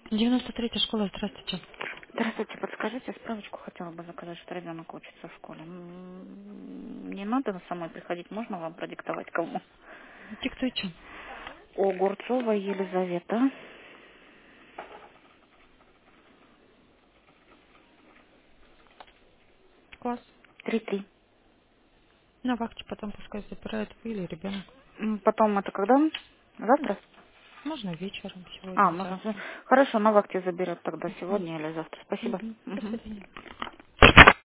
93-я школа, здравствуйте. Здравствуйте, подскажите, справочку хотела бы заказать, что ребенок учится в школе. Не надо самой приходить, можно вам продиктовать кому? Диктуйте. Огурцова Елизавета. Класс. 3-3. На вахте потом пускай забирает вы или ребенок. Потом это когда? Завтра? Можно вечером, А, сегодня, можно. завтра. Хорошо, на вахте заберет тогда Мгм. сегодня или завтра. Спасибо. Мгм. До Мгм. свидания.